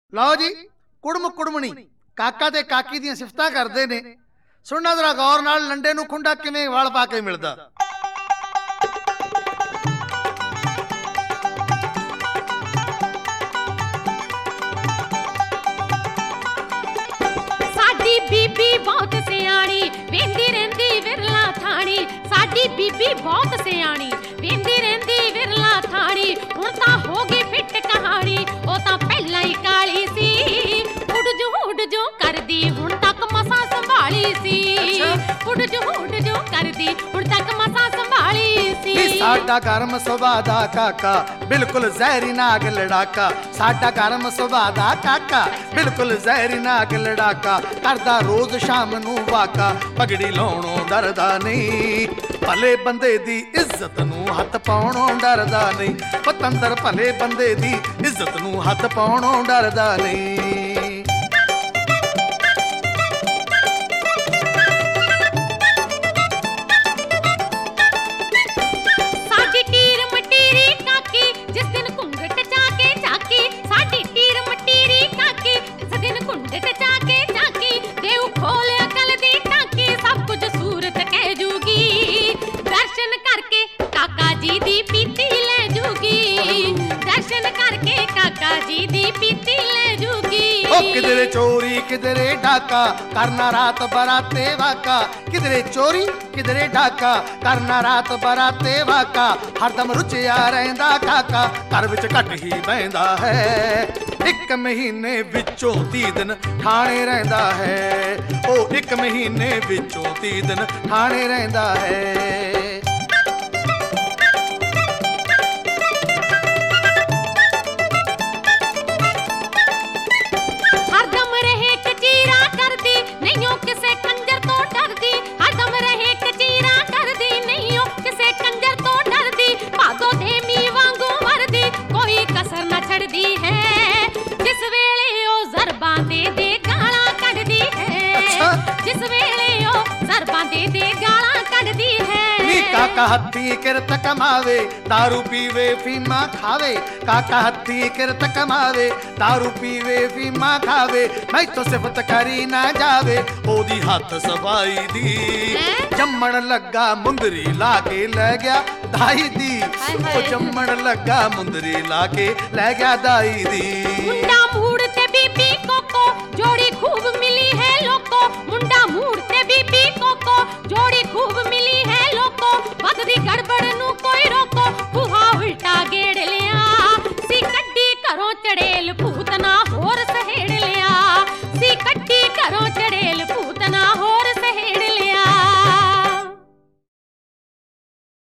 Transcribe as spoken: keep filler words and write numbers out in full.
ਲਓ ਜੀ, ਕੁੜਮ ਕੁੜਮਣੀ ਕਾਕਾ ਤੇ ਕਾਕੀ ਦੀਆਂ ਸਿਫਤਾਂ ਕਰਦੇ ਨੇ। ਸੁਣਨਾ ਜ਼ਰਾ ਗੌਰ ਨਾਲ, ਲੰਡੇ ਨੂੰ ਖੁੰਡਾ ਕਿਵੇਂ ਵਲ ਪਾ ਕੇ ਮਿਲਦਾ। ਸਾਡੀ ਬੀਬੀ ਬਹੁਤ ਸਿਆਣੀ, ਵੇਂਦੀ ਰਹਿੰਦੀ ਵਿਰਲਾ ਥਾਣੀ। ਸਾਡੀ ਬੀਬੀ ਬਹੁਤ ਸਿਆਣੀ, ਵੇਂਦੀ ਰਹਿੰਦੀ ਵਿਰਲਾ ਥਾਣੀ। ਹੁਣ ਤਾਂ ਹੋ ਗਈ ਫਿੱਟ ਕਹਾਣੀ, ਉਹ ਤਾਂ ਪਹਿਲਾਂ ਹੀ ਕਾਲੀ ਸੀ। ਉੱਡ ਜੋ ਉੱਡ ਜੋ ਕਰਦੀ, ਹੁਣ ਤੱਕ ਮਸਾਂ ਸੰਭਾਲੀ ਸੀ। ਉੱਡ ਜੋ ਉੱਡ ਜੋ ਕਰਦੀ, ਹੁਣ ਤੱਕ ਮਸਾਂ ਸੰਭਾਲੀ ਸੀ। ਸਾਡਾ ਗਰਮ ਸੁਭਾਅ ਦਾ ਕਾਕਾ ਬਿਲਕੁਲ ਜ਼ਹਿਰੀ ਨਾਗ ਲੜਾਕਾ। ਸਾਡਾ ਗਰਮ ਸੁਭਾਅ ਦਾ ਕਾਕਾ ਬਿਲਕੁਲ ਜ਼ਹਿਰੀ ਨਾਗ ਲੜਾਕਾ। ਕਰਦਾ ਰੋਜ਼ ਸ਼ਾਮ ਨੂੰ ਵਾਕਾ, ਪਗੜੀ ਲਾਉਣੋਂ ਡਰਦਾ ਨਹੀਂ। ਭਲੇ ਬੰਦੇ ਦੀ ਇੱਜ਼ਤ ਨੂੰ ਹੱਥ ਪਾਉਣੋਂ ਡਰਦਾ ਨਹੀਂ। ਪਤੰਦਰ ਭਲੇ ਬੰਦੇ ਦੀ ਇੱਜ਼ਤ ਨੂੰ ਹੱਥ ਪਾਉਣੋਂ ਡਰਦਾ ਨਹੀਂ। ਸਾਡੀ ਟੀਰ ਮਟੀਰੀ ਕਾਕੀ, ਜਿਸ ਦਿਨ ਘੁੰਗਟ ਚਾ ਕੇ ਝਾਕੀ। ਸਾਡੀ ਟੀਰ ਮਟੀਰੀ ਕਾਕੀ, ਜਿਸ ਦਿਨ ਘੁੰਗਟ ਚਾ ਕੇ ਝਾਕੀ। ਦੇਉ ਖੋਲ ਅਕਲ ਦੀ ਟਾਕੀ, ਸਭ ਕੁਝ ਸੂਰਤ ਕਹਿ ਜੂਗੀ। ਦਰਸ਼ਨ ਕਰਕੇ ਕਾਕਾ ਜੀ ਦੀ ਪੀਤੀ ਲੈ ਜੂਗੀ। ਦਰਸ਼ਨ ਕਰਕੇ ਕਾਕਾ ਜੀ ਦੀ ਪੀਤੀ ਲੈ ਜੂਗੀ। ਉਹ ਕਿਧਰੇ ਚੋਰੀ ਕਿਧਰੇ ਡਾਕਾ, ਕਰਨਾ ਰਾਤ ਬਰਾਤੇ ਵਾਕਾ। ਕਿਧਰੇ ਚੋਰੀ ਕਿਧਰੇ ਡਾਕਾ, ਕਰਨਾ ਰਾਤ ਬਰਾਤੇ ਵਾਕਾ। ਹਰਦਮ ਰੁਚਿਆ ਰਹਿੰਦਾ ਕਾਕਾ, ਘਰ ਵਿੱਚ ਘੱਟ ਹੀ ਬਹਿੰਦਾ ਹੈ। ਇੱਕ ਮਹੀਨੇ ਵਿੱਚੋਂ ਤੀਹ ਦਿਨ ਠਾਣੇ ਰਹਿੰਦਾ ਹੈ। ਉਹ ਇੱਕ ਮਹੀਨੇ ਵਿੱਚੋਂ ਤੀਹ ਦਿਨ ਠਾਣੇ ਰਹਿੰਦਾ ਹੈ। ਹਰਦਮ ਰਹੇ ਕਚੀਰਾ ਕਰਦੀ, ਨਹੀਂਓ ਕਿਸੇ ਕੰਜਰ ਤੋਂ ਡਰਦੀ। ਹਰਦਮ ਰਹੇ ਕਚੀਰਾ ਕਰਦੀ, ਨਹੀਂਓ ਕਿਸੇ ਕੰਜਰ ਤੋਂ ਡਰਦੀ। ਭਾਦੋ ਦੇ ਮੀਂਹ ਵਾਂਗੂ ਵਰਦੀ, ਕੋਈ ਕਸਰ ਨਾ ਛੱਡਦੀ ਹੈ। ਜਿਸ ਵੇਲੇ ਉਹ ਜ਼ਰਬਾਂ ਦੇ ਦੇ ਗਾਲਾਂ ਕੱਢਦੀ ਹੈ। ਜਿਸ ਵੇਲੇ ਉਹ ਜ਼ਰਬਾਂ ਦੇ ਦੇ ਗਾਲਾਂ ਕੱਢਦੀ ਹੈ। ਨੀ ਕਾਕਾ ਹੱਥੀ ਕਿਰਤ ਕਮਾਵੇ, ਦਾਰੂ ਪੀਵੇ ਫੀਮਾ ਖਾਵੇ। ਕਾਕਾ ਹੱਥੀ ਕਿਰਤ ਕਮਾਵੇ, ਦਾਰੂ ਪੀਵੇ ਫੀਮਾ ਖਾਵੇ। ਮੈਥੋਂ ਸਿਫਤ ਕਰੀ ਨਾ ਜਾਵੇ ਉਹਦੀ ਹੱਥ ਸਫਾਈ ਦੀ। ਜੰਮਣ ਲੱਗਾ ਮੁੰਦਰੀ ਲਾ ਕੇ ਲੈ ਗਿਆ ਦਾਈ ਦੀ। ਉਹ ਜੰਮਣ ਲੱਗਾ ਮੁੰਦਰੀ ਲਾ ਕੇ ਲੈ ਗਿਆ ਦਾਈ ਦੀ। ਮੁੰਡਾ ਮੂੜ ਤੇ ਬੀਬੀ ਕੋਕੋ, ਜੋੜੀ ਖੂਬ ਮਿਲੀ ਹੈ ਲੋਕੋ। ਮੁੰਡਾ ਮੂੜ ਤੇ ਬੀਬੀ ਕੋਕੋ, ਜੋੜੀ ਖੂਬ ਮਿਲੀ ਹੈ ਲੋਕੋ। ਵੱਧਦੀ ਗੜਬੜ ਨੂੰ ਕੋਈ ਰੋਕੋ, ਬੂਹਾ ਉਲਟਾ ਗੇੜ ਲਿਆ ਸੀ। ਕੱਢੀ ਘਰੋਂ ਚੜੇਲ ਭੂਤ ਨਾ